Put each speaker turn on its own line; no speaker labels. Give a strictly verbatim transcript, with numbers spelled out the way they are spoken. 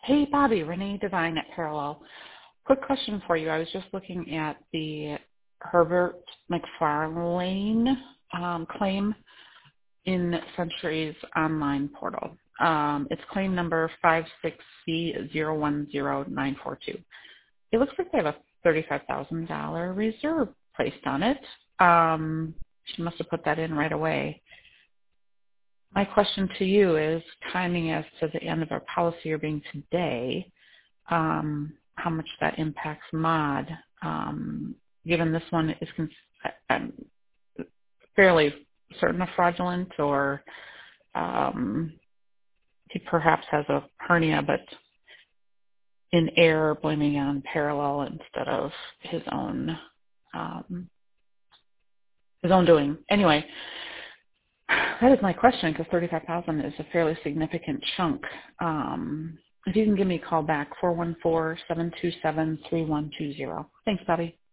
Hey, Bobby, Renee Devine at Parallel. Quick question for you. I was just looking at the Herbert McFarlane um, claim in Century's online portal. Um, it's claim number five six C zero one zero nine four two. It looks like they have a thirty-five thousand dollars reserve placed on it. Um, she must have put that in right away. My question to you is timing as to the end of our policy year being today, um, how much that impacts Mod, um, given this one is cons- I'm fairly certain of fraudulent, or um, he perhaps has a hernia, but in error blaming on Parallel instead of his own um, his own doing. Anyway, that is my question, because thirty-five thousand dollars is a fairly significant chunk. Um, if you can give me a call back, four one four, seven two seven, three one two zero. Thanks, Bobby.